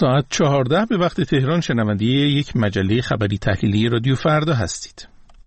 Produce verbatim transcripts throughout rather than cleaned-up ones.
ساعت چهارده به وقت تهران شنونده یک مجله خبری تحلیلی رادیو فردا هستید.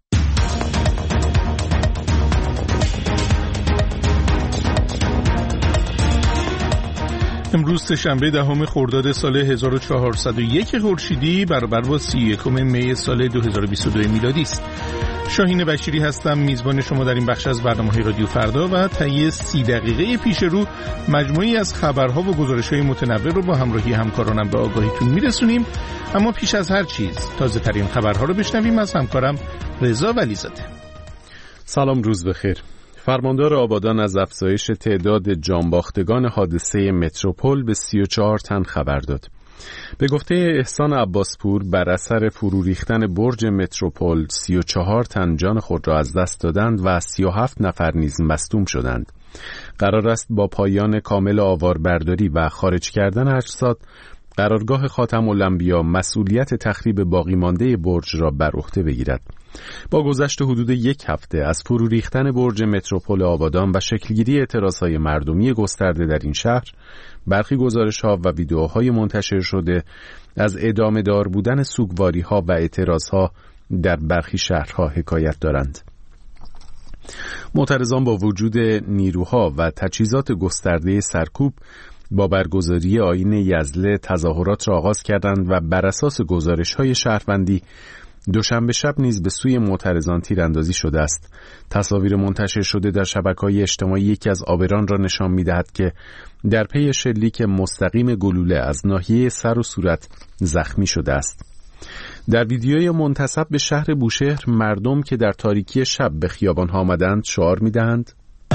امروز سه‌شنبه دهم خرداد سال هزار و چهارصد و یک خورشیدی برابر با سی و یکم می سال دو هزار و بیست و دو میلادی است. شاهین بشیری هستم، میزبان شما در این بخش از برنامه رادیو فردا و طی سی دقیقه پیش رو مجموعی از خبرها و گزارش‌های متنوع رو با همراهی همکارانم به آگاهیتون میرسونیم. اما پیش از هر چیز تازه ترین خبرها رو بشنویم از همکارم رضا ولیزاده. سلام، روز بخیر. فرماندار آبادان از افزایش تعداد جانباختگان حادثه متروپول به سی و چهار تن خبر داد. به گفته احسان عباسپور، بر اثر فرو ریختن برج متروپول سی و چهار تن جان خود را از دست دادند و سی و هفت نفر نیز مصدوم شدند. قرار است با پایان کامل آواربرداری و خارج کردن اجساد، قرارگاه خاتم الانبیا مسئولیت تخریب باقی مانده برج را بر عهده بگیرد. با گذشت حدود یک هفته از فرو ریختن برج متروپول آبادان و شکلگیری اعتراضهای مردمی گسترده در این شهر، برخی گزارش‌ها و ویدیوهای منتشر شده از ادامه دار بودن سوگواری‌ها و اعتراضها در برخی شهرها حکایت دارند. معترضان با وجود نیروها و تجهیزات گسترده سرکوب با برگزاری آیین یزله تظاهرات را آغاز کردند و بر اساس گزارش‌های شهروندی دوشنبه شب نیز به سوی معترضان تیراندازی شده است. تصاویر منتشر شده در شبکه‌های اجتماعی یکی از عابران را نشان می‌دهد که در پی شلیک مستقیم گلوله از ناحیه سر و صورت زخمی شده است. در ویدیوی منتسب به شهر بوشهر، مردم که در تاریکی شب به خیابان‌ها آمدند شعار می‌دهند: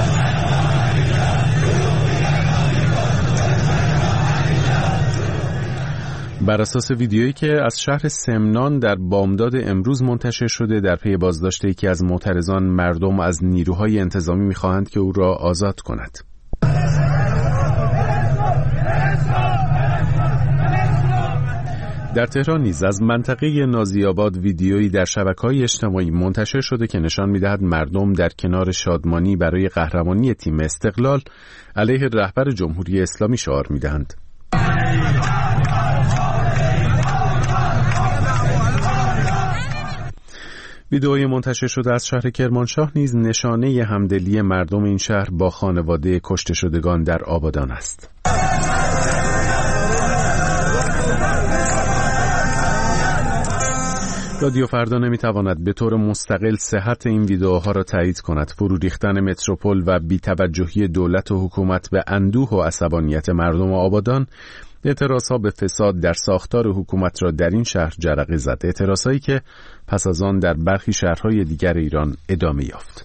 بر اساس ویدیویی که از شهر سمنان در بامداد امروز منتشر شده، در پی بازداشت یکی از معترضان، مردم از نیروهای انتظامی می‌خواهند که او را آزاد کند. در تهران نیز از منطقه نازی‌آباد ویدیویی در شبکه‌های اجتماعی منتشر شده که نشان می‌دهد مردم در کنار شادمانی برای قهرمانی تیم استقلال علیه رهبر جمهوری اسلامی شعار می‌دهند. ویدئوی منتشر شده از شهر کرمانشاه نیز نشانه همدلی مردم این شهر با خانواده کشته شدگان در آبادان است. رادیو فردا نمیتواند به طور مستقل صحت این ویدئوها را تایید کند. فرو ریختن متروپول و بی‌توجهی دولت و حکومت به اندوه و عصبانیت مردم آبادان، اعتراضها به فساد در ساختار حکومت را در این شهر جرقه زد. اعتراضهایی که پس از آن در برخی شهرهای دیگر ایران ادامه یافت.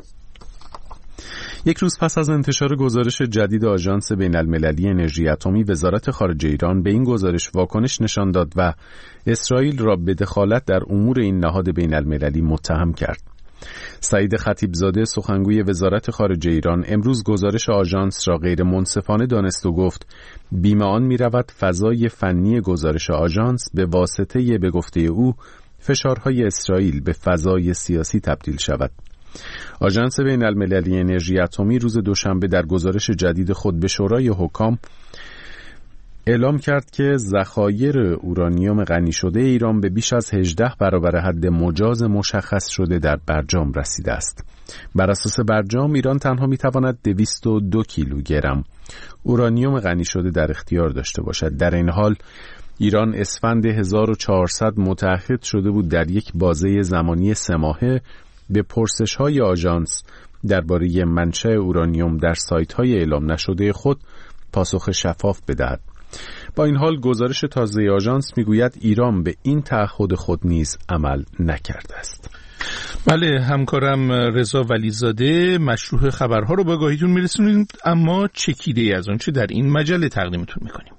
یک روز پس از انتشار گزارش جدید آژانس بین‌المللی انرژی اتمی، وزارت خارجه ایران به این گزارش واکنش نشان داد و اسرائیل را به دخالت در امور این نهاد بین‌المللی متهم کرد. سعید خطیبزاده، سخنگوی وزارت خارجه ایران، امروز گزارش آژانس را غیر منصفانه دانست و گفت بیم آن می‌رود فضای فنی گزارش آژانس به واسطه به گفته او فشارهای اسرائیل به فضای سیاسی تبدیل شود. آژانس بین‌المللی انرژی اتمی روز دوشنبه در گزارش جدید خود به شورای حکام اعلام کرد که ذخایر اورانیوم غنی شده ایران به بیش از هجده برابر حد مجاز مشخص شده در برجام رسیده است. بر اساس برجام ایران تنها میتواند دویست و دو کیلوگرم اورانیوم غنی شده در اختیار داشته باشد. در این حال ایران اسفند هزار و چهارصد متعهد شده بود در یک بازه زمانی سه ماهه به پرسش‌های آژانس درباره منشأ اورانیوم در سایت‌های اعلام نشده خود پاسخ شفاف بدهد. با این حال گزارش تازه آژانس میگوید ایران به این تعهد خود نیز عمل نکرده است. بله، همکارم رضا ولیزاده مشروح خبرها رو با آگاهیتون میرسونید، اما چکیده از آنچه در این مجله تقدیمتون میکنیم.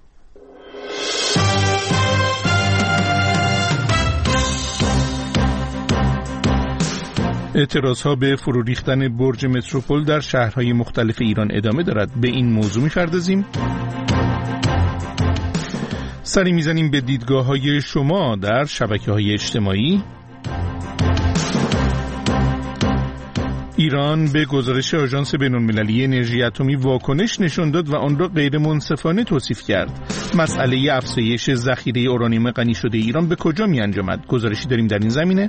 اعتراضها به فرو ریختن برج متروپول در شهرهای مختلف ایران ادامه دارد. به این موضوع می‌پردازیم. سری میزنیم به دیدگاه‌های شما در شبکه‌های اجتماعی ایران به گزارش آژانس بین‌المللی انرژی اتمی واکنش نشان داد و آن را غیر منصفانه توصیف کرد. مسئله افزایش ذخیره اورانیوم غنی شده ایران به کجا می‌انجامد؟ گزارشی داریم در این زمینه.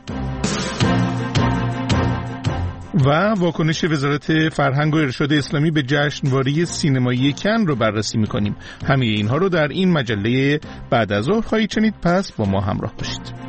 و واکنش وزارت فرهنگ و ارشاد اسلامی به جشنواره سینمایی کن رو بررسی می‌کنیم. همه اینها رو در این مجله بعد از ظهر خواهید شنید، پس با ما همراه باشید.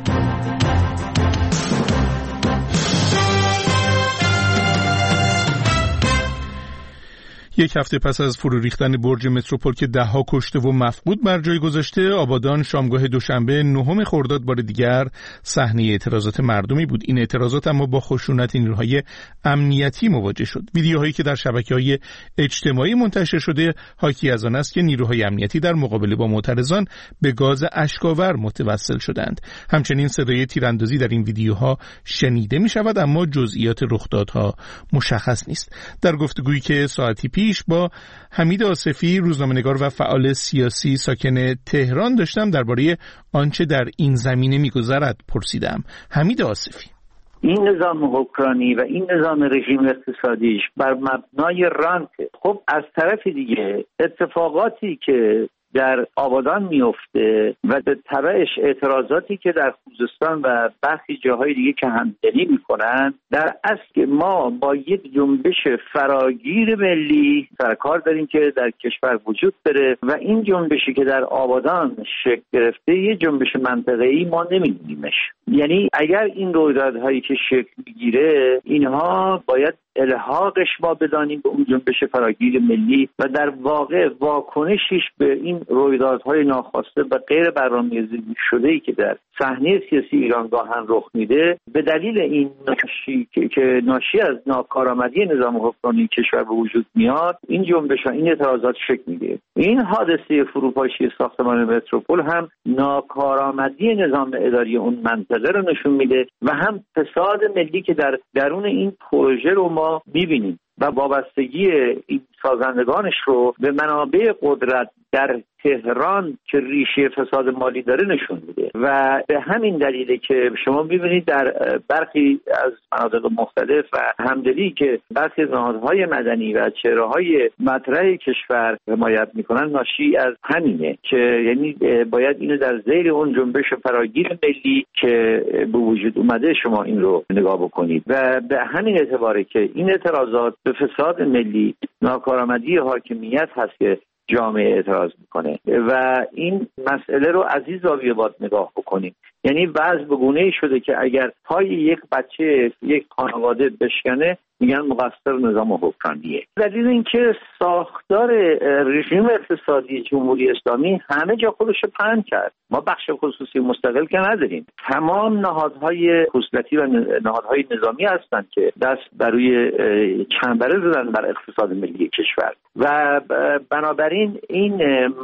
یک هفته پس از فرو ریختن برج متروپول که ده‌ها کشته و مفقود بر جای گذاشته، آبادان شامگاه دوشنبه نهم خرداد بار دیگر صحنه اعتراضات مردمی بود. این اعتراضات اما با خشونت نیروهای امنیتی مواجه شد. ویدیوهایی که در شبکه‌های اجتماعی منتشر شده حاکی از آن است که نیروهای امنیتی در مقابله با معترضان به گاز اشک‌آور متوسل شدند. همچنین صدای تیراندازی در این ویدیوها شنیده می‌شود، اما جزئیات رخدادها مشخص نیست. در گفتگویی که ساعتی پیش با حمید آصفی، روزنامه‌نگار و فعال سیاسی ساکن تهران، داشتم درباره آنچه در این زمینه می‌گذرد پرسیدم. حمید آصفی: این نظام حکمرانی و این نظام رژیم اقتصادیش بر مبنای رانت. خب از طرف دیگه اتفاقاتی که در آبادان میفته و به تبعش اعتراضاتی که در خوزستان و برخی جاهای دیگه که همدلی میکنن، در اصل ما با یک جنبش فراگیر ملی سرکار داریم که در کشور وجود داره و این جنبشی که در آبادان شکل گرفته یه جنبش منطقه‌ای ما نمی‌بینیمش. یعنی اگر این رویدادهایی که شکل میگیره اینها باید الحاقش ما بدانیم به اون جنبش فراگیر ملی و در واقع واکنشش به این رویدادهای ناخواسته و غیر برنامه‌ریزی شده‌ای که در صحنه سیاسی ایران گاهن رخ میده، به دلیل این ناشی که, که ناشی از ناکارآمدی نظام حکمرانی کشور به وجود میاد، این جنبش و این اعتراضات شکل میگیره. این حادثه فروپاشی ساختمان متروپول هم ناکارآمدی نظام اداری اون منطقه رو نشون میده و هم فساد ملی که در درون این پروژه رو ما میبینیم و وابستگی این سازندگانش رو به منابع قدرت در تهران که ریشه فساد مالی داره نشون میده و به همین دلیله که شما میبینید در برخی از مناطق مختلف و همدلی که برخی از نهادهای مدنی و چهره‌های مطرح کشور حمایت میکنن، ناشی از همینه که یعنی باید اینو در ذیل اون جنبش فراگیر ملی که به وجود اومده شما این رو نگاه بکنید و به همین اعتباره که این اعتراضات به فساد ملی، ناکارآمدی حاکمیت هست که جامعه اعتراض میکنه و این مسئله رو از این زاویه باید نگاه بکنیم. یعنی وضع به گونه‌ای شده که اگر پای یک بچه یک خانواده بشکنه میگن مقصر نظام حکمرانیه. دلیل اینکه ساختار رژیم اقتصادی جمهوری اسلامی همه جا خودش رو پهن کرد. ما بخش خصوصی مستقل که نداریم. تمام نهادهای خصوصی و نهادهای نظامی هستند که دست بر روی چنبره زدن بر اقتصاد ملی کشور و بنابراین این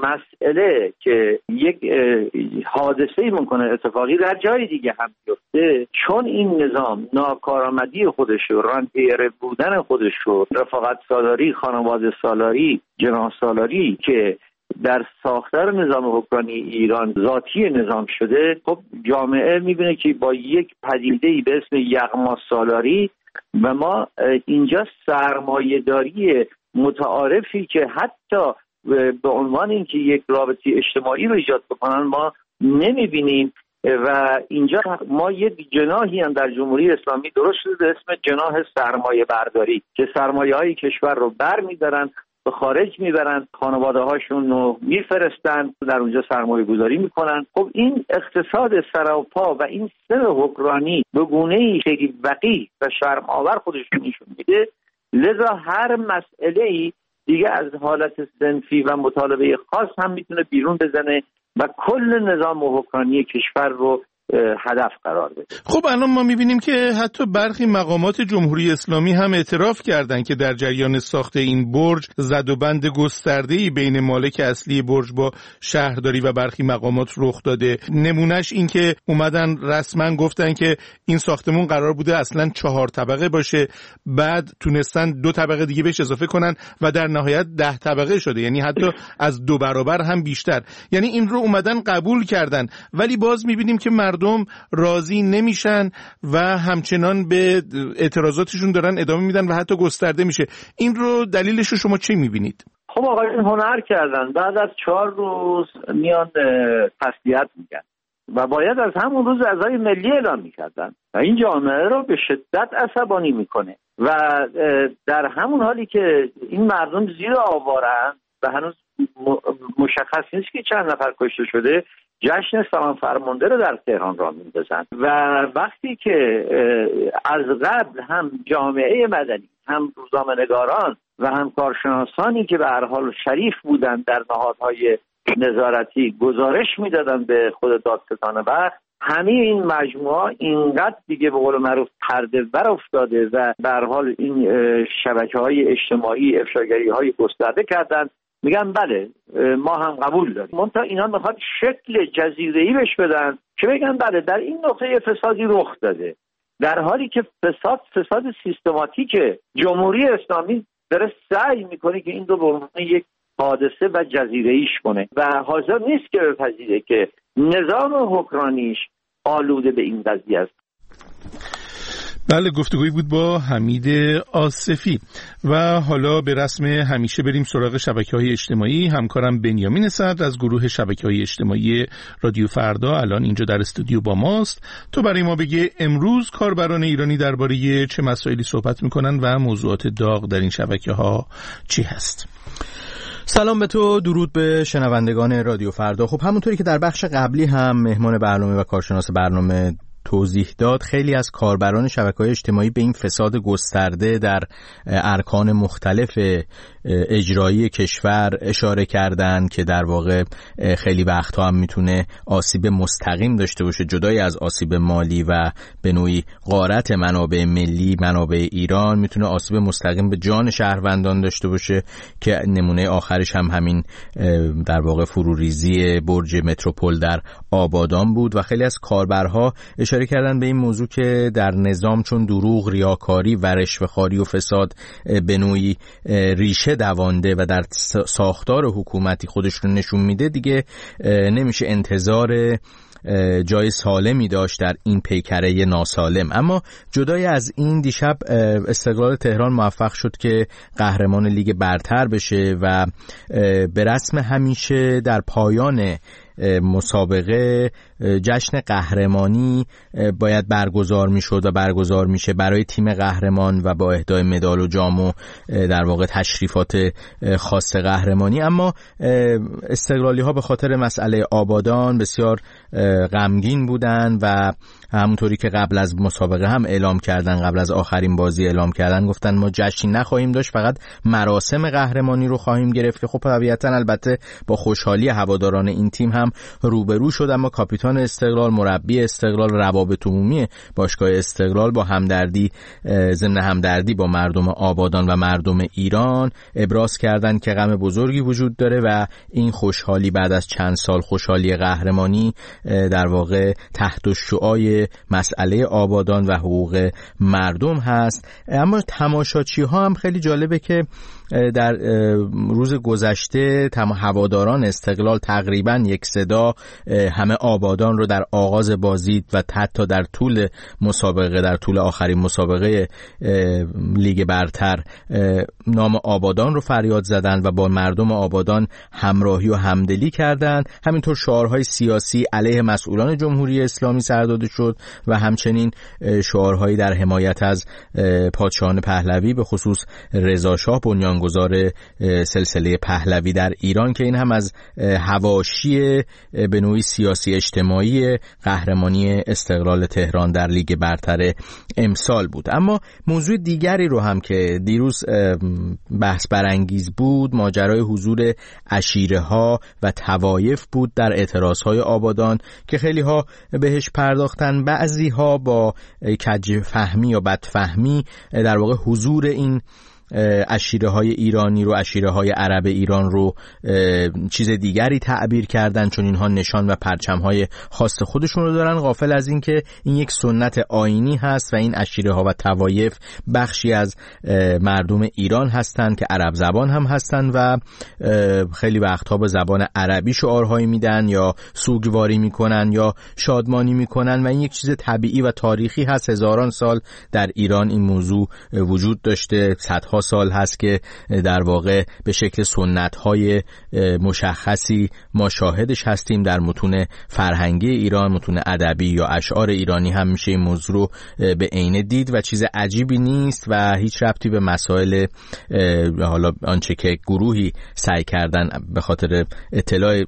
مسئله که یک حادثه‌ای ممکنه اتفاقی در جای دیگه هم بیفته، چون این نظام ناکارآمدی خودش رو، رانتیره بودن خودش رو، رفاقت سالاری، خانواده سالاری، جناح سالاری که در ساختار نظام حکمرانی ایران ذاتی نظام شده، خب جامعه میبینه که با یک پدیده‌ای به اسم یغما سالاری و ما اینجا سرمایه‌داری متعارفی که حتی به عنوان اینکه یک رابطه اجتماعی رو ایجاد بکنن ما نمیبینیم و اینجا ما یک جناحی هم در جمهوری اسلامی درست شده به اسم جناح سرمایه برداری که سرمایه های کشور رو بر میدارن، به خارج میبرن، خانواده هاشون رو میفرستن، در اونجا سرمایه گذاری میکنن. خب این اقتصاد سراپا و این سر حکمرانی به گونه‌ای خیلی وقیح و شرم آور خودش نشون میده. لذا هر مسئله‌ای دیگه از حالت صنفی و مطالبه خاص هم میتونه بیرون بزنه و کل نظام حکمرانی کشور رو هدف قرار بده. خب الان ما میبینیم که حتی برخی مقامات جمهوری اسلامی هم اعتراف کردند که در جریان ساخت این برج زد و بند گسترده‌ای بین مالک اصلی برج با شهرداری و برخی مقامات رخ داده. نمونهش این که اومدن رسما گفتن که این ساختمون قرار بوده اصلا چهار طبقه باشه، بعد تونستن دو طبقه دیگه بهش اضافه کنن و در نهایت ده طبقه شده، یعنی حتی از دو برابر هم بیشتر. یعنی این رو اومدن قبول کردن، ولی باز میبینیم که مردم راضی نمیشن و همچنان به اعتراضاتشون دارن ادامه میدن و حتی گسترده میشه. این رو دلیلش رو شما چی میبینید؟ خب آقایون هنر کردن، بعد از چهار روز میان تسلیت میگن و باید از همون روز عزای ملی اعلام میکردن و این جامعه رو به شدت عصبانی میکنه و در همون حالی که این مردم زیر آوارن و هنوز مشخص نیست که چند نفر کشته شده، جشن سلام فرمانده رو در تهران راه میندازن و وقتی که از قبل هم جامعه مدنی، هم روزنامه‌نگاران و هم کارشناسانی که به هر حال شریف بودن در نهادهای نظارتی گزارش میدادن به خود دادستان وقت، همه این مجموعه اینقدر دیگه به قول معروف پرده بر افتاده و به هر حال این شبکه‌های اجتماعی افشاگری‌های گسترده کردن، میگن بله ما هم قبول داریم. منتها اینا میخواد شکل جزیره‌ای بهش بدن که بگن بله در این نقطه فسادی رخ داده، در حالی که فساد فساد سیستماتیکه. جمهوری اسلامی داره سعی میکنه که این دو به عنوان یک حادثه و جزیره‌ایش کنه و حاضر نیست که بپذیره که نظام حکمرانیش آلوده به این قضیه است. بله، گفتگویی بود با حمید آصفی. و حالا به رسم همیشه بریم سراغ شبکه‌های اجتماعی. همکارم بنیامین صدر از گروه شبکه‌های اجتماعی رادیو فردا الان اینجا در استودیو با ماست. تو برای ما بگه امروز کاربران ایرانی درباره چه مسائلی صحبت میکنن و موضوعات داغ در این شبکه‌ها چی هست؟ سلام به تو، درود به شنوندگان رادیو فردا. خب همونطوری که در بخش قبلی هم مهمان برنامه و کارشناس برنامه توضیح داد، خیلی از کاربران شبکه‌های اجتماعی به این فساد گسترده در ارکان مختلف اجرایی کشور اشاره کردند که در واقع خیلی وقتها هم میتونه آسیب مستقیم داشته باشه، جدای از آسیب مالی و به نوعی غارت منابع ملی، منابع ایران، میتونه آسیب مستقیم به جان شهروندان داشته باشه که نمونه آخرش هم همین در واقع فروریزی برج متروپول در آبادان بود. و خیلی از کاربرها اشاره کردن به این موضوع که در نظام چون دروغ، ریاکاری و رشوه‌خواری و فساد به نوعی ریشه دوانده و در ساختار حکومتی خودش رو نشون میده، دیگه نمیشه انتظار جای سالمی داشت در این پیکره ناسالم. اما جدای از این، دیشب استقلال تهران موفق شد که قهرمان لیگ برتر بشه و به رسم همیشه در پایان مسابقه جشن قهرمانی باید برگزار میشد و برگزار میشه برای تیم قهرمان و با اهدای مدال و جام و در واقع تشریفات خاص قهرمانی. اما استقلالی ها به خاطر مسئله آبادان بسیار غمگین بودن و همونطوری که قبل از مسابقه هم اعلام کردن، قبل از آخرین بازی اعلام کردن، گفتن ما جشنی نخواهیم داشت، فقط مراسم قهرمانی رو خواهیم گرفت که خب طبیعتاً البته با خوشحالی هواداران این تیم هم روبرو شد. اما کاپیتان استقلال، مربی استقلال، روابط عمومی باشگاه استقلال با همدردی، ضمن همدردی با مردم آبادان و مردم ایران، ابراز کردند که غم بزرگی وجود داره و این خوشحالی بعد از چند سال خوشحالی قهرمانی در واقع تحت الشعاع مسئله آبادان و حقوق مردم هست. اما تماشاچی ها هم خیلی جالبه که در روز گذشته هواداران استقلال تقریبا یک صدا همه آبادان رو در آغاز بازی و حتی در طول مسابقه، در طول آخرین مسابقه لیگ برتر، نام آبادان رو فریاد زدن و با مردم آبادان همراهی و همدلی کردند. همینطور شعارهای سیاسی علیه مسئولان جمهوری اسلامی سرداده شد و همچنین شعارهایی در حمایت از پادشاهان پهلوی، به خصوص رضا شاه بنیانگذار سلسله پهلوی در ایران، که این هم از حواشی به نوعی سیاسی اجتماعی قهرمانی استقلال تهران در لیگ برتر امسال بود. اما موضوع دیگری رو هم که دیروز بحث برانگیز بود، ماجرای حضور عشیره ها و طوایف بود در اعتراض های آبادان که خیلی ها بهش پرداختن. بعضی ها با کج فهمی یا بدفهمی در واقع حضور این عشیره های ایرانی رو، عشیره های عرب ایران رو چیز دیگری تعبیر کردن، چون اینها نشان و پرچم های خاص خودشون رو دارن، غافل از این که این یک سنت آیینی هست و این عشیره ها و طوایف بخشی از مردم ایران هستند که عرب زبان هم هستند و خیلی وقتها به زبان عربی شعارهایی میدن یا سوگواری میکنن یا شادمانی میکنن و این یک چیز طبیعی و تاریخی هست. هزاران سال در ایران این موضوع وجود داشته، صدها سال هست که در واقع به شکل سنت‌های مشخصی ما شاهدش هستیم. در متون فرهنگی ایران، متون ادبی یا اشعار ایرانی هم میشه این موضوع رو به عینه دید و چیز عجیبی نیست و هیچ ربطی به مسائل حالا آنچه که گروهی سعی کردن به خاطر اطلاع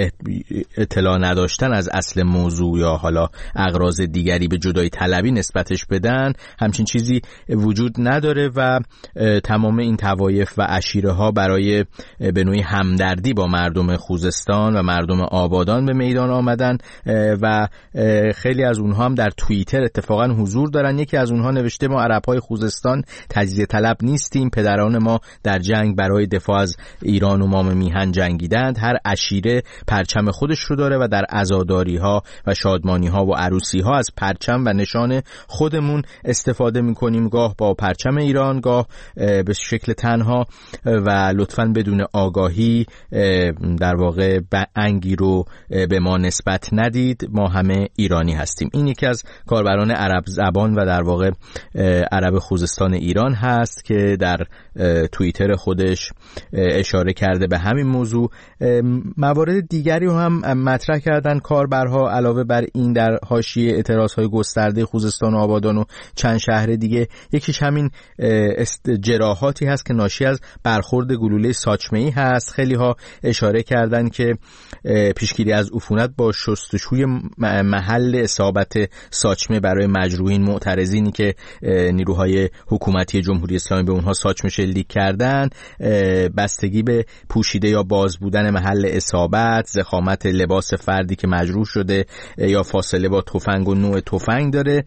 اطلاع نداشتن از اصل موضوع یا حالا اغراض دیگری به جدایی طلبی نسبتش بدن، همچین چیزی وجود نداره و تمام این طوایف و عشیره ها برای به نوعی همدردی با مردم خوزستان و مردم آبادان به میدان آمدن و خیلی از اونها هم در توییتر اتفاقا حضور دارن. یکی از اونها نوشته ما عرب‌های خوزستان تجزیه طلب نیستیم، پدران ما در جنگ برای دفاع از ایران و مام میهن جنگیدند. هر عشیره پرچم خودش رو داره و در عزاداری ها و شادمانی ها و عروسی ها از پرچم و نشان خودمون استفاده میکنیم، گاه با پرچم ایران، گاه به شکل تنها و لطفاً بدون آگاهی در واقع انگی رو به ما نسبت ندید، ما همه ایرانی هستیم. این یکی از کاربران عرب زبان و در واقع عرب خوزستان ایران هست که در توییتر خودش اشاره کرده به همین موضوع. موارد دیگری رو هم مطرح کردن کاربرها علاوه بر این در حاشیه اعتراضهای گسترده خوزستان و آبادان و چند شهر دیگه. یکیش همین جراحاتی هست که ناشی از برخورد گلوله ساچمه‌ای هست. خیلی ها اشاره کردن که پیشگیری از عفونت با شستشوی محل اصابت ساچمه برای مجروحین، معترضینی که نیروهای حکومتی جمهوری اسلامی به اونها ساچمه شلیک کردن، بستگی به پوشیده یا باز بودن محل اصابت، ضخامت لباس فردی که مجروح شده یا فاصله با تفنگ و نوع تفنگ داره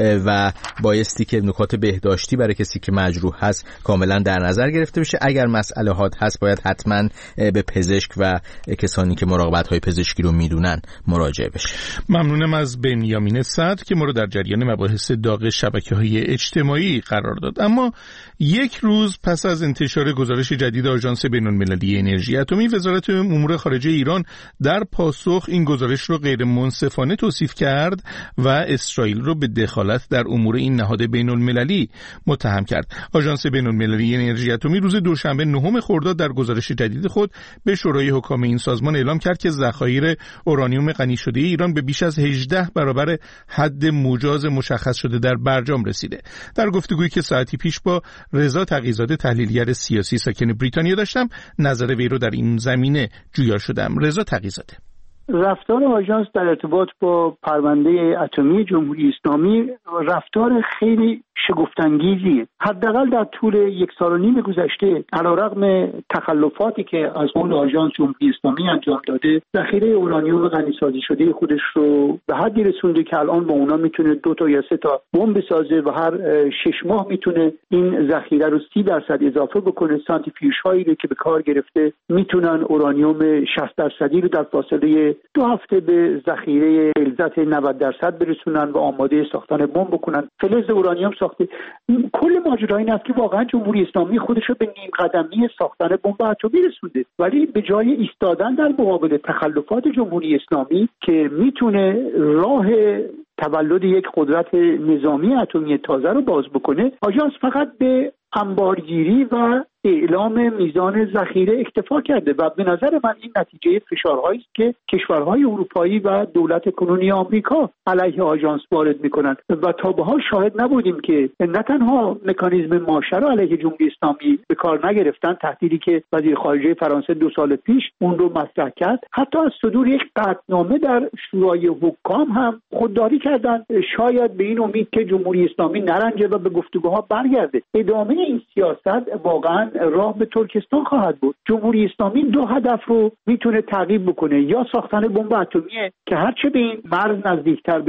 و بایستی که نکات بهداشتی برای کسی که مجروح هست کاملا در نظر گرفته بشه. اگر مسئله هات هست باید حتما به پزشک و کسانی که مراقبت های پزشکی رو میدونن مراجعه بشه. ممنونم از بنیامین صدر که ما رو در جریان مباحث داغ شبکه‌های اجتماعی قرار داد. اما یک روز پس از انتشار گزارش جدید آژانس بین‌المللی انرژی اتمی، وزارت امور خارجه ایران در پاسخ این گزارش رو غیر منصفانه توصیف کرد و اسرائیل رو به دخالت در امور این نهاد بین‌المللی متهم کرد. آژانس بین‌المللی انرژی اتمی روز دوشنبه نهم خرداد در گزارش جدید خود به شورای حکام این سازمان اعلام کرد که ذخایر اورانیوم غنی شده ایران به بیش از هجده برابر حد مجاز مشخص شده در برجام رسیده. در گفتگویی که ساعتی پیش با رضا تقی‌زاده تحلیلگر سیاسی ساکن بریتانیا داشتم، نظر وی رو در این زمینه جویا شدم. رضا تقی‌زاده: رفتار آژانس در ارتباط با پرونده اتمی جمهوری اسلامی رفتار خیلی شگفت‌انگیزیه. حداقل در طول یک سال و نیم گذشته علیرغم تخلفاتی که از قبل آژانس جمهوری اسلامی انجام داده، ذخیره اورانیوم غنی سازی شده خودش رو به حدی رسونده که الان با اونا میتونه دو تا یا سه تا بمب بسازه و هر شش ماه میتونه این ذخیره رو سی درصد اضافه بکنه. سانتریفیوژ هایی که به کار گرفته میتونن اورانیوم شصت درصدی رو در فاصله دو هفته به ذخیره غلظت نود درصد برسونن و آماده ساختن بمب بکنن. فلز اورانیوم ساخته. کل ماجرا این است که واقعا جمهوری اسلامی خودش رو به نیم قدمی ساختن بمب اتمی رسونده، ولی به جای ایستادن در مقابل تخلفات جمهوری اسلامی که میتونه راه تولد یک قدرت نظامی اتمی تازه رو باز بکنه، آژانس فقط به انبارگیری و اعلام میزان ذخیره اکتفا کرده و به نظر من این نتیجه فشارهایی است که کشورهای اروپایی و دولت کنونی آمریکا علیه آژانس وارد میکنند و تا به حال شاهد نبودیم که نه تنها مکانیزم ماشه را علیه جمهوری اسلامی به کار نگرفتن، تهدیدی که وزیر خارجه فرانسه دو سال پیش اون رو مطرح کرد، حتی از صدور یک قطعنامه در شورای حکام هم خودداری کردند، شاید به این امید که جمهوری اسلامی نرنجه و به گفتگوها برگرده. ادامه این سیاست واقعا راه به ترکستان خواهد بود. جمهوری اسلامی دو هدف رو میتونه تعقیب بکنه: یا ساختن بمب اتمی که هرچه به این مرز نزدیکتر بشه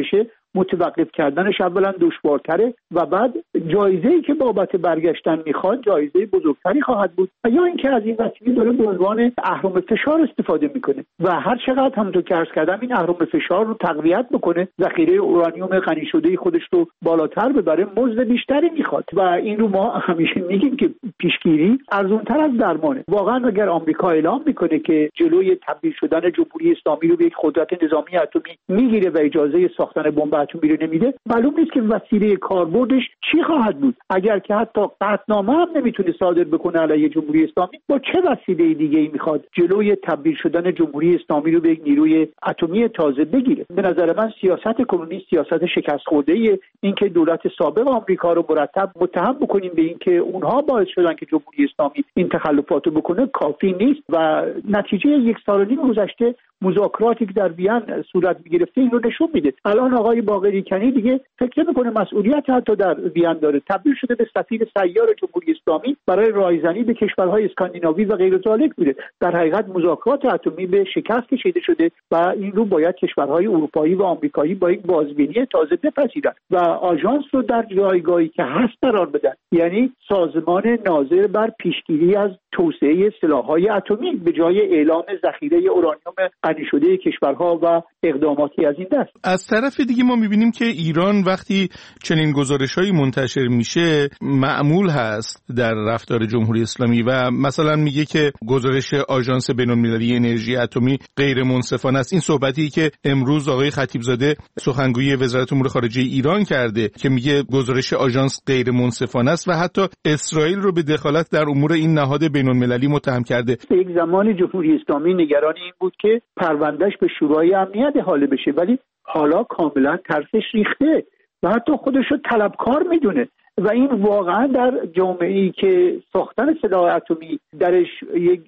متوقف کردنش اولا دشوارتره و بعد جایزه‌ای که بابت برگشتن میخواد جایزه بزرگتری خواهد بود و یا اینکه از این وسیله داره به عنوان اهرم فشار استفاده میکنه و هر چقدر همونطور که عرض کردم این اهرم فشار رو تقویت بکنه، ذخیره اورانیوم غنی شده خودش رو بالاتر ببره، مزد بیشتری میخواد و این رو ما همیشه میگیم که پیشگیری ارزان‌تر از درمانه. واقعا اگر آمریکا اعلام میکنه که جلوی تبدیل شدن جمهوری اسلامی رو به یک قدرت نظامی اتمی میگیره و اجازه ساختن بمب اتمی رو نمیده، معلوم نیست که وسیله کاربردش چی خواهد بود. اگر که حتی قطعنامه هم نمیتونه صادر بکنه علیه جمهوری اسلامی، با چه وسیله دیگه‌ای میخواد جلوی تبدیل شدن جمهوری اسلامی رو به یک نیروی اتمی تازه بگیره؟ به نظر من سیاست کنونی سیاست شکست خورده‌ای، اینکه دولت سابق آمریکا رو مرتب متهم بکنیم به اینکه اونها باعث شدن که جمهوری اسلامی این تخلفات رو بکنه کافی نیست و نتیجه یک سال و نیم گذشته مذاکراتی که در وین صورت می‌گرفته این رو نشون میده. الان آقای باقری کنی دیگه فکر می‌کنه مسئولیت حتی در وین داره، تبدیل شده به سفیر سیار جمهوری اسلامی برای رایزنی به کشورهای اسکاندیناوی و غیر ذالک بوده. در حقیقت مذاکرات اتمی به شکست کشیده شده و این رو باید کشورهای اروپایی و آمریکایی با یک بازبینی تازه بپذیرند و آژانس رو در جایگاهی که هست قرار بدن، یعنی سازمان ناظر بر پیشگیری از توسعه سلاح‌های اتمی به جای اعلام ذخیره اورانیوم غنی شده کشورها و اقداماتی از این دست. از طرف دیگه ما می‌بینیم که ایران وقتی چنین گزارش‌هایی منتشر میشه معمول هست در رفتار جمهوری اسلامی و مثلا میگه که گزارش آژانس بین‌المللی انرژی اتمی غیر منصفانه است. این صحبتی که امروز آقای خطیبزاده سخنگوی وزارت امور خارجه ایران کرده که میگه گزارش آژانس غیر منصفانه است و حتی اسرائیل رو به دخالت در امور این نهاد بین‌المللی متهم کرده. یک زمانی جمهوری اسلامی نگران این بود که پروندهش به شورای امنیت حاله بشه، ولی حالا کاملا ترسش ریخته و حتی خودش رو طلبکار میدونه و این واقعا در جامعه‌ای که ساختن سلاح اتمی درش یک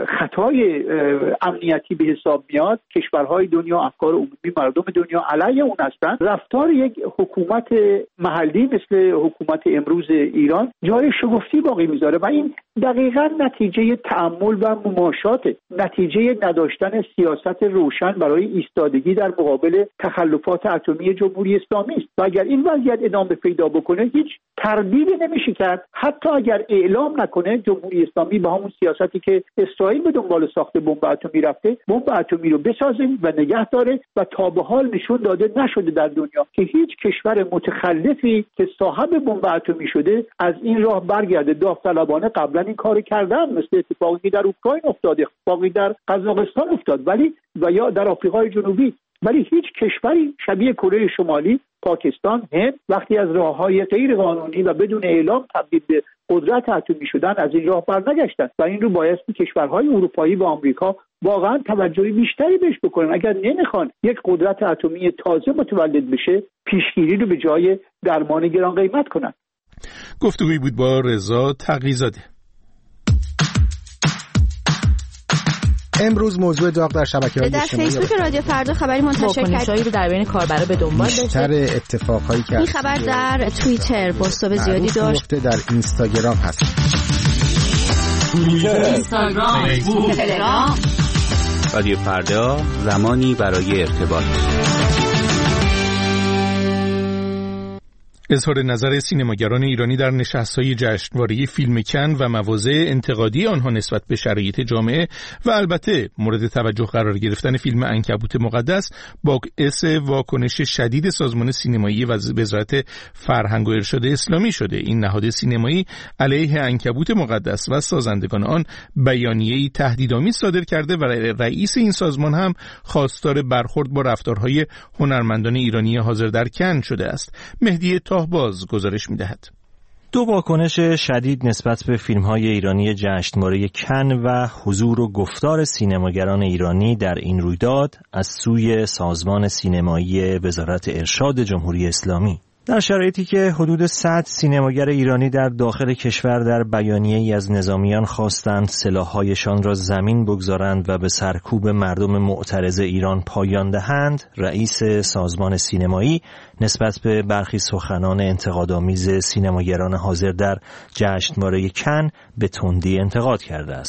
خطای امنیتی به حساب میاد، کشورهای دنیا، افکار عمومی مردم دنیا علیه اون هستند، رفتار یک حکومت محلی مثل حکومت امروز ایران جای شگفتی باقی میذاره و این دقیقاً نتیجه تأمل و مماشاته، نتیجه نداشتن سیاست روشن برای ایستادگی در مقابل تخلفات اتمی جمهوری اسلامی است و اگر این وضعیت ادامه پیدا بکنه هیچ تردیدی نمیشه کرد. حتی اگر اعلام نکنه جمهوری اسلامی با همون سیاستی که اسرائیل به دنبال ساخت بمب اتمی رفته، بمب اتمی رو بسازه و نگه داره و تا به حال نشون داده نشده در دنیا که هیچ کشور متخلفی که صاحب بمب اتمی شده از این راه برگرده. داوطلبانه قبلا این کار کردن، مثل اتفاقی در اوکراین افتاد، اتفاقی در قزاقستان افتاد، ولی و یا در آفریقای جنوبی، ولی هیچ کشوری شبیه کره شمالی، پاکستان، هند وقتی از راه‌های غیر قانونی و بدون اعلام تبدیل به قدرت اتمی شدن از این راه برنگشتن و این رو بایستی کشورهای اروپایی و آمریکا واقعا توجه بیشتری بهش بکنن. اگر نمیخوان یک قدرت اتمی تازه متولد بشه، پیشگیری رو به جای درمان گران قیمت کنن. گفتگویی بود با رضا تقی‌زاده. امروز موضوع داغ در شبکه‌های اجتماعی در فیسبوک رادیو فردا خبری منتشر کرد رو در بین کاربرا به دنبال داشته. بیشتر اتفاقایی که این خبر در توییتر بوستو زیادی داشت، در اینستاگرام هست. توییتر، اینستاگرام، فیسبوک، تلگرام. رادیو فردا، زمانی برای ارتباط. اظهار نظر سینماگران ایرانی در نشست‌های جشنواره فیلم کن و مواضع انتقادی آنها نسبت به شرایط جامعه و البته مورد توجه قرار گرفتن فیلم عنکبوت مقدس باعث واکنش شدید سازمان سینمایی و وزارت فرهنگ و ارشاد اسلامی شده. این نهاد سینمایی علیه عنکبوت مقدس و سازندگان آن بیانیه‌ای تهدیدآمیز صادر کرده و رئیس این سازمان هم خواستار برخورد با رفتارهای هنرمندان ایرانی حاضر در کن شده است. مهدی باز گزارش می‌دهد. دو واکنش شدید نسبت به فیلم‌های ایرانی جشنواره کن و حضور و گفتار سینماگران ایرانی در این رویداد از سوی سازمان سینمایی وزارت ارشاد جمهوری اسلامی. در شرایطی که حدود صد سینماگر ایرانی در داخل کشور در بیانیه‌ای از نظامیان خواستند سلاح‌هایشان را زمین بگذارند و به سرکوب مردم معترض ایران پایان دهند، رئیس سازمان سینمایی نسبت به برخی سخنان انتقادآمیز سینماگران حاضر در جشنواره کن به تندی انتقاد کرده است.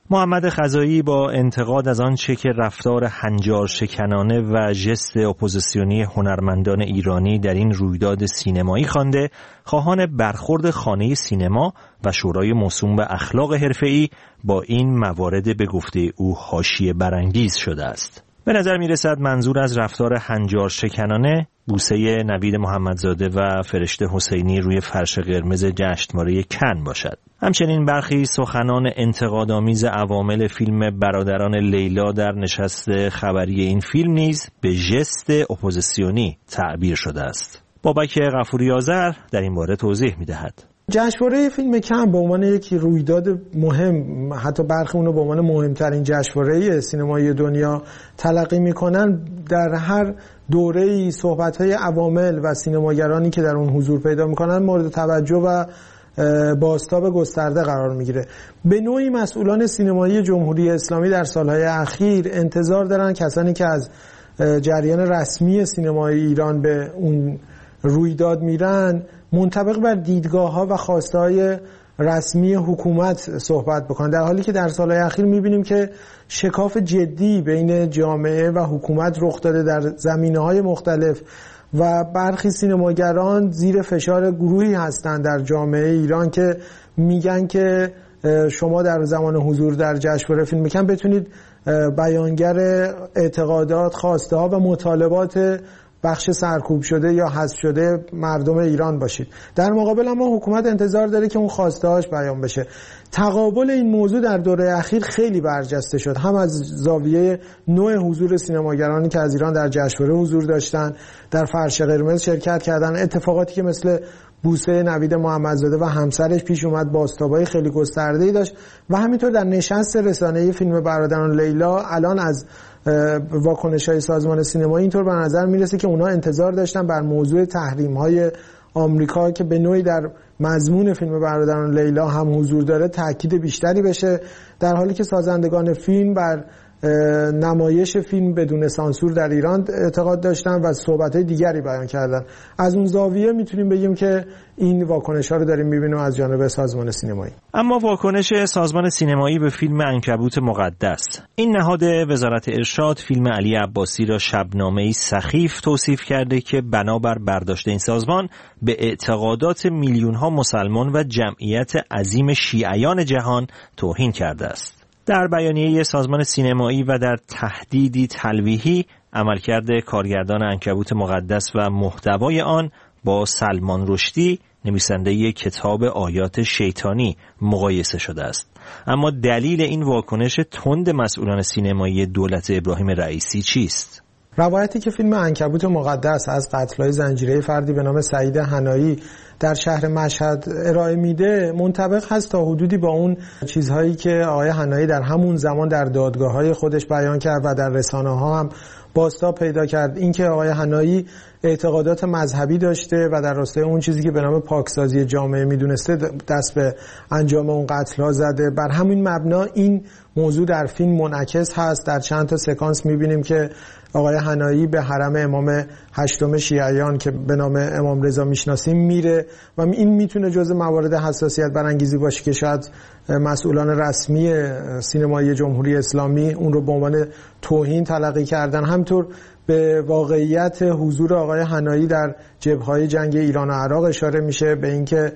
محمد خزایی با انتقاد از آنچه که رفتار هنجار شکنانه و ژست اپوزیسیونی هنرمندان ایرانی در این رویداد سینمایی خوانده، خواهان برخورد خانه سینما و شورای موسوم به اخلاق حرفه‌ای با این موارد به گفته او حاشیه برانگیز شده است. به نظر می رسد منظور از رفتار هنجار شکنانه بوسه نوید محمدزاده و فرشته حسینی روی فرش قرمز جشنواره کن باشد. همچنین برخی سخنان انتقادآمیز عوامل فیلم برادران لیلا در نشست خبری این فیلم نیز به ژست اپوزیسیونی تعبیر شده است. بابک غفوری آذر در این باره توضیح می دهد. جشنواره فیلم کن به عنوان یک رویداد مهم، حتی برخی اونو به عنوان مهمترین جشنواره سینمایی دنیا تلقی میکنن، در هر دوره‌ای صحبت‌های عوامل و سینماگرانی که در اون حضور پیدا میکنن مورد توجه و بازتاب گسترده قرار میگیره. به نوعی مسئولان سینمایی جمهوری اسلامی در سالهای اخیر انتظار دارن کسانی که از جریان رسمی سینمای ایران به اون رویداد میرن منطبق بر دیدگاه‌ها و خواسته‌های رسمی حکومت صحبت بکنن، در حالی که در سالهای اخیر می‌بینیم که شکاف جدی بین جامعه و حکومت رخ داده در زمینه‌های مختلف و برخی سینماگران زیر فشار گروهی هستند در جامعه ایران که میگن که شما در زمان حضور در جشنواره فیلم کن بتونید بیانگر اعتقادات، خواسته‌ها و مطالبات بخش سرکوب شده یا حذف شده مردم ایران باشید. در مقابل اما حکومت انتظار داره که اون خواسته‌هاش بیان بشه. تقابل این موضوع در دوره اخیر خیلی برجسته شد، هم از زاویه نوع حضور سینماگرانی که از ایران در جشنواره حضور داشتن، در فرش قرمز شرکت کردن، اتفاقاتی که مثل بوسه نوید محمدزاده و همسرش پیش اومد بازتابای خیلی گسترده‌ای داشت و همینطور در نشست رسانه‌ای فیلم برادران لیلا الان از واکنش‌های سازمان سینمایی اینطور به نظر میرسه که اونا انتظار داشتن بر موضوع تحریم‌های آمریکا که به نوعی در مضمون فیلم برادران لیلا هم حضور داره تاکید بیشتری بشه، در حالی که سازندگان فیلم بر نمایش فیلم بدون سانسور در ایران اعتقاد داشتن و صحبت‌های دیگری بیان کردن. از اون زاویه میتونیم بگیم که این واکنش‌ها رو داریم می‌بینیم از جانب سازمان سینمایی. اما واکنش سازمان سینمایی به فیلم عنکبوت مقدس، این نهاد وزارت ارشاد فیلم علی عباسی را شبنامه‌ای سخیف توصیف کرده که بنابر برداشت این سازمان به اعتقادات میلیون‌ها مسلمان و جمعیت عظیم شیعیان جهان توهین کرده است. در بیانیه سازمان سینمایی و در تهدیدی تلویحی، عملکرد کارگردان عنکبوت مقدس و محتوای آن با سلمان رشدی نویسنده کتاب آیات شیطانی مقایسه شده است. اما دلیل این واکنش تند مسئولان سینمایی دولت ابراهیم رئیسی چیست؟ روایتی که فیلم عنکبوت مقدس از قتل‌های زنجیره‌ای فردی به نام سعید حنایی در شهر مشهد ارائه میده منطبق هست تا حدودی با اون چیزهایی که آقای حنایی در همون زمان در دادگاه‌های خودش بیان کرد و در رسانه‌ها هم بازتاب پیدا کرد. اینکه آقای حنایی اعتقادات مذهبی داشته و در راستای اون چیزی که به نام پاکسازی جامعه میدونسته دست به انجام اون قتل‌ها زده. بر همین مبنا این موضوع در فیلم منعکس هست. در چند تا سکانس می‌بینیم که آقای حنایی به حرم امام هشتم شیعیان که به نام امام رضا میشناسیم میره و این میتونه جزء موارد حساسیت برانگیزی باشه که شاید مسئولان رسمی سینمایی جمهوری اسلامی اون رو به عنوان توهین تلقی کردن. همطور به واقعیت حضور آقای حنایی در جبهه‌های جنگ ایران و عراق اشاره میشه، به اینکه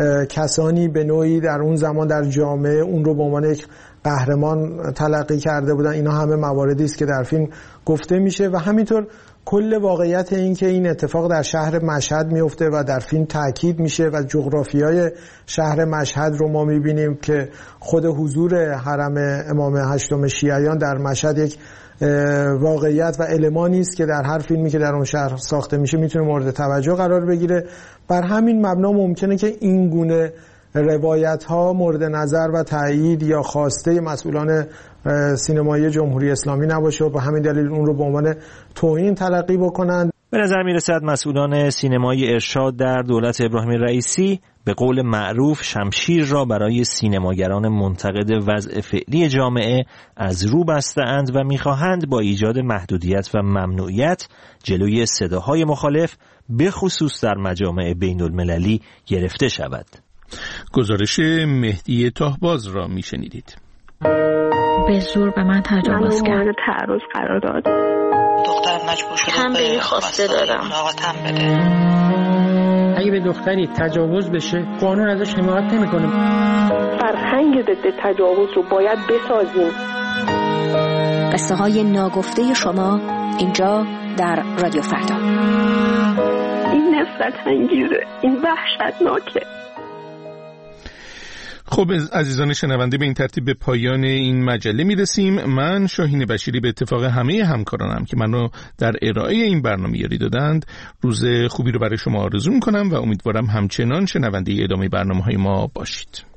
کسانی به نوعی در اون زمان در جامعه اون رو به عنوان یک قهرمان تلقی کرده بودن. اینا همه مواردی است که در فیلم گفته میشه و همینطور کل واقعیت این که این اتفاق در شهر مشهد میفته و در فیلم تاکید میشه و جغرافیای شهر مشهد رو ما میبینیم که خود حضور حرم امام هشتم شیعیان در مشهد یک واقعیت و المانی است که در هر فیلمی که در اون شهر ساخته میشه میتونه مورد توجه قرار بگیره. بر همین مبنا ممکنه که این گونه روایت ها مورد نظر و تایید یا خواسته مسئولان سینمایی جمهوری اسلامی نباشه و به همین دلیل اون رو به عنوان توهین تلقی بکنند. به نظر می رسد مسئولان سینمایی ارشاد در دولت ابراهیم رئیسی به قول معروف شمشیر را برای سینماگران منتقد وضع فعلی جامعه از رو بسته‌اند و می‌خواهند با ایجاد محدودیت و ممنوعیت جلوی صداهای مخالف به خصوص در مجامع بین المللی گرفته شود. گزارش مهدی تاهباز را میشنیدید. به زور به من تجاوز کرد. من تعرض قرار داد. دختر مجبور شده تنبیهی خواسته دارم. بده. اگه به دختری تجاوز بشه قانون ازش حمایت نمیکنه. فرهنگ ضد تجاوز رو باید بسازیم. قصه های ناگفته شما اینجا در رادیو فردا. این نفرت انگیزه، این وحشتناکه. خب عزیزان شنونده، به این ترتیب به پایان این مجله میرسیم. من شاهین بشیری به اتفاق همه همکارانم که منو در ارائه این برنامه یاری دادند روز خوبی رو برای شما آرزو میکنم و امیدوارم همچنان شنونده ادامه برنامه‌های ما باشید.